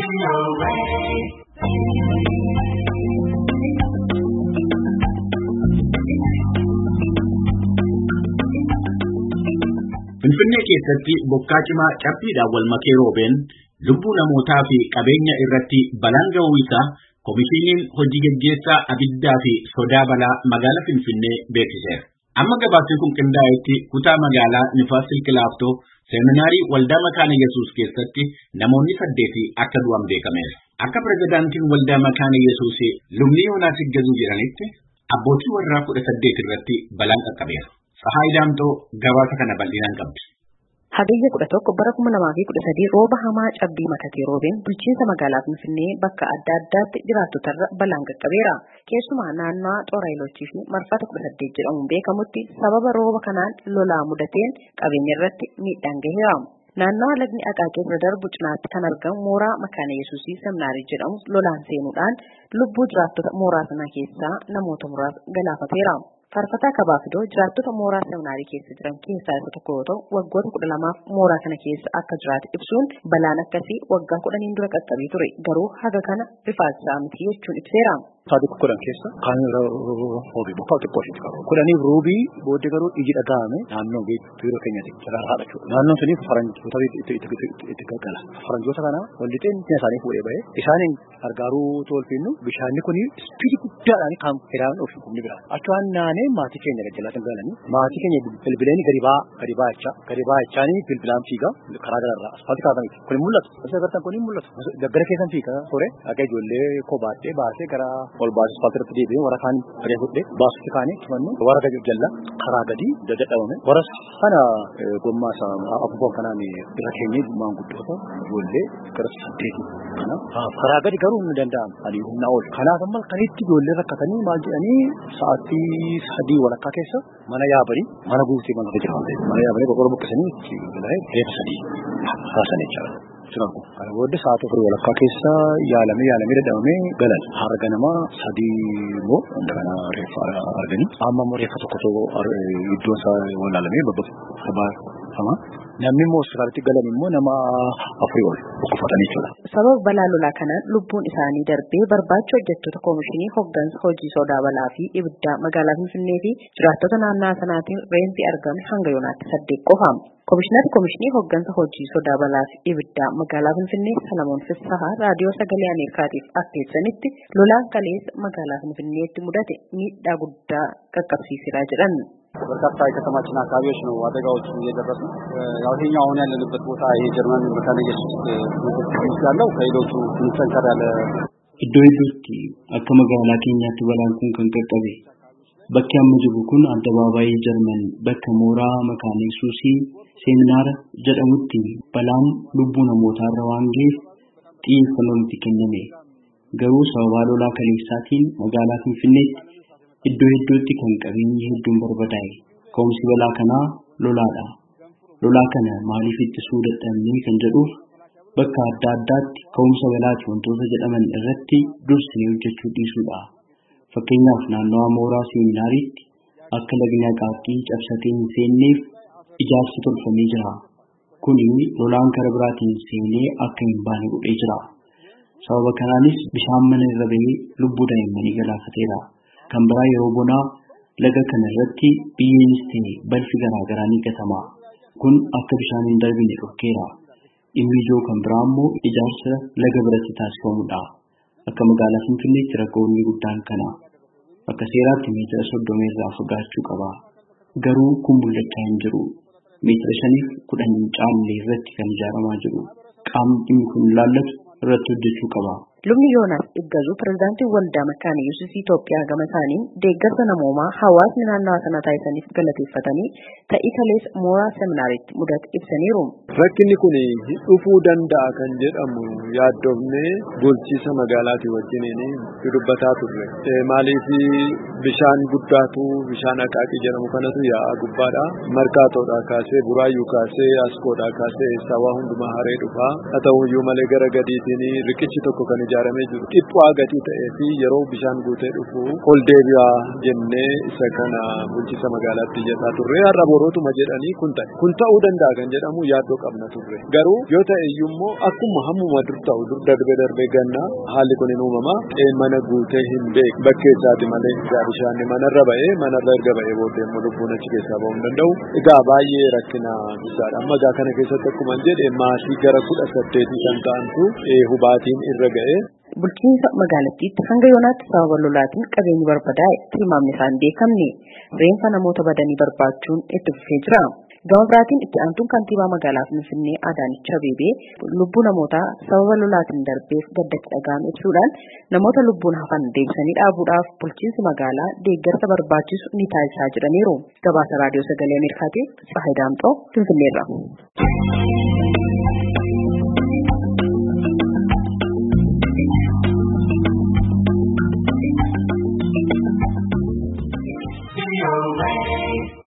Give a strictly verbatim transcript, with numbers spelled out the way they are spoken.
Finfinnee keessatti bokkaa cimaa cabbiidhaan wal makee roobeen lubbuu namootaa fi qabeenya irratti balaan ga'uu isaa Komishiiniin hojii gaggeessaa abiddaa fi sodaa balaa magaalaa Finfinnee beeksiseera. Amma gabaasni kun qindaa'etti kutaa magaalaa Nifaas Silk Laaftoo seeminaarii waldaa Makaana Yesuus keessatti namoonni saddeeti akka du'an beekameera. Akka pirezidaantiin waldaa Makaana Yesuus lubni Yoonaas Iggazuu jedhanitti abbootii warraa kudha saddeet irratti balaan qaqqabeera. Sahaa Idaamtoo gabaasa kana bal'inaan qabdi. Hagayya kudha tokko bara kuma lamaa fi kudha sadii rooba hamaa cabbii makatee roobeen bulchiinsa magaalaa Finfinnee bakka adda addaatti jiraattotarra balaan qaqqabeera. Keessumaa naannoo Xooraayiloochii fi marfata kudha saddeet jedhamuun beekamutti sababa rooba kanaan lolaa mudateen qabeenya irratti miidhaan gaheera. Naannoo lagni Aqaaqee irra darbu cinaatti kan argamu mooraa Makaana Yesuusii seminaarii jedhamu lolaan seenuudhaan lubbuu jiraattota mooraa sanaa keessaa namoota muraasa galaafateera. Faarfataa Kabaafidoo jiraattota mooraa seminaarii keessa jiran keessaa isa tokko yoo ta'u waggoota kudha lamaaf mooraa kana keessa akka jiraate ibsuun balaan akkasii waggaa kudhaniin dura qaqqabee ture garuu haga kana rifaasaa miti jechuun ibseera. Saaduu kudhan keessa kan roobii bokkaa xiqqoo isheetti qabu. Kudhaniif roobii booddee garuu iji dhaga'ame naannoo biiroo keenyatti jiraarraa jechuudha. Naannoon sunis faranjoota itti gaggala. Faranjoota kana waldixeen isaanii fuudhee bahee isaaniin gargaaruu tolfinu bishaanni kun ispiidii guddaadhaan kan hidhaan of humni bira. Achawaan naannee maatii keenya gajjalaatiin galanii maatii keenya bilbilanii gadi ba'aa gadi ba'achaa gadi ba'achaanii bilbilaan fiigaa karaa gararraa asfaaltii kaasanii kun hin mul'atu. Asii agartan kun hin mul'atu. Daggara keessan fiigaa ture akka ijoollee kobaatee baasee gara ol baasuu asfaaltii irratti deebi'ee warra kaan gadi fudhee baasutti kaanii tumannu warra gadi jalla karaa gadi dadadhabame warra sana gommaa isaa afuufan kanaan irra keenyee maanguddoota ijoollee gara saddeetii kana karaa gadi garuu hin danda'amu adii humnaa ol. Kanaaf amma kan itti ijoollee rakkatanii maal jedhanii sa'aatii sadii walakkaa keessa mana yaabanii mana guutee mana jiraate mana yaabanii qorqorroo buqqisanii itti galee reefa sadii haasan jechuudha. Suraku. Kana booddee sa'aatii afurii walakkaa keessa yaalamee yaalamee dadhabamee galan harga namaa sadii immoo kana reeffa arganii amma immoo reeffa tokko tokko iddoon isaa walaalamee babbaafama. Namni immoo hospitaalitti galan immoo nama afurii ol dhukkufatanii jechuudha. Sababa balaa lolaa kanaan lubbuun isaanii darbee barbaacha hojjettoota koomishinii hooggansa hojii sodaa balaa fi ibiddaa magaalaa Finfinnee fi jiraattota naannoo sanaatiin reeffi argame hanga yoonaatti saddeet qofa. Koomishinarri koomishinii hooggansa hojii sodaa balaa fi ibiddaa magaalaa Finfinnee Salamoon Fissahaa raadiyoo sagalee Ameerikaatiif akka ibsanitti lolaan kaleessa magaalaa Finfinneetti mudate miidhaa guddaa qaqqabsiiseera jedhan. በርካታ የከተማችን አካባቢዎች ነው አደጋዎች እየደረሱ ያው ይሄኛው አሁን ያለንበት ቦታ የጀርመን መካነ ኢየሱስ ቤተክርስቲያን ያለው ከሌሎቹ ትንሽ ያለ iddoo iddootti akka magaalaa keenyaatti balaan kun kan qaqqabe bakki amma jiru kun addabaabaayii Jarman bakka mooraa Makaana Yesuusii seeminaara jedhamutti balaan lubbuu namootaa irra waan ga'eef xiyyeeffannoon itti kenname garuu sababa lolaa kaleessaatiin magaalaa Finfinneetti iddoo iddootti kan qabeenyi hedduun barbadaa'e ka'umsi balaa kanaa lolaadha. Lolaa kana maaliif ittisuu dadhabnee kan jedhuuf bakka adda addaatti ka'umsa balaati wantoota jedhaman irratti dursinee hojjechuu dhiisuudha. Fakkeenyaaf naannoo mooraa seeminaariitti akka lagni Aqaaqii cabsatee hin seenneef ijaarsi tolfamee jira. Kuni lolaan karaa biraatiin seenee akka hin baane godhee jira. Sababa kanaanis bishaan mana irra bahee lubbuu daa'immanii galaafateera. Kan biraa yeroo bonaa laga kana irratti biyyeenis ta'e balfi garaa garaa ni gatama. Kun akka bishaan hin darbine dhorkeera. Dhimmi ijoo kan biraa immoo ijaarsa laga biratti taasifamudha. Akka magaalaa Finfinneetti rakkoonni guddaan kana. Akka seeraatti meetira soddoma irraa fagaachuu qaba. Garuu kun mul'achaa hin jiru. Meetira shaniif kudhan caalle irratti kan ijaaramaa jiru. Qaamni dhimmi kun ilaallatu irratti hojjechuu qaba. Lubni Yoonaas Iggazuu pirezidaantii waldaa Makaana Yesuus Itoophiyaa gama isaaniin deeggarsa namoomaa hawaasni naannawaa sana taasisaniif galateeffatanii ta'ii kaleessa mooraa seminaariitti mudate ibsaniiru. Rakkinni kun dhufuu danda'a kan jedhamu yaaddoofnee bulchiinsa magaalaatii wajjiniin dubbataa turre. Maaliif bishaan guddaatu bishaan Aqaaqii jedhamu kanatu yaa'aa gubbaadha. Markaatoodhaa kaasee Buraayyuu kaasee Askoodhaa kaasee sawaa hundumaa haree dhufaa. Haa ta'uyyuu malee gara gadiitiin riqichi tokko kan ijaaramee jiru dhiphaa gatii ta'ee fi yeroo bishaan guutee dhufu ol deebi'aa jennee isa kana bulchiinsa magaalaatti iyyataa turre har'a borootuma jedhanii kun ta'e kun ta'uu danda'a kan jedhamu yaaddoo qabna turre garuu yoo ta'e iyyuummoo akkuma hammuma dur ta'u dur darbee darbee ganna haalli kun hin uumama mana guutee hin beeku bakkee isaati malee bishaan manarra ba'ee manarra erga ba'ee booddee immoo lubbuun achi keessaa ba'uu hin danda'u egaa baay'ee rakkina guddaadha amma gaa kana keessatti akkuma jedhe maatii gara kudha saddeetii kan ta'antu hubaatiin irra ga'ee. Bulchiinsa magaalattiitti hanga yoonaatti sababa lolaatiin qabeenyi barbadaa'e tilmaamni isaan beekamne reenfa namoota badanii barbaachuun itti fufee jira. Gama biraatiin itti aantuun kantiibaa magaalaa Finfinnee Adaanech Abeebee lubbuu namootaa sababa lolaatiin darbeef gaddatti dhaga'ame ibsuudhaan namoota lubbuun hafan deebisanii dhaabuudhaaf bulchiinsi magaalaa deeggarsa barbaachisu ni taasisaa jedhaniiru. Gabaasa raadiyoo sagalee Ameerikaatiif Tsahaay Daamxoo Finfinneerra.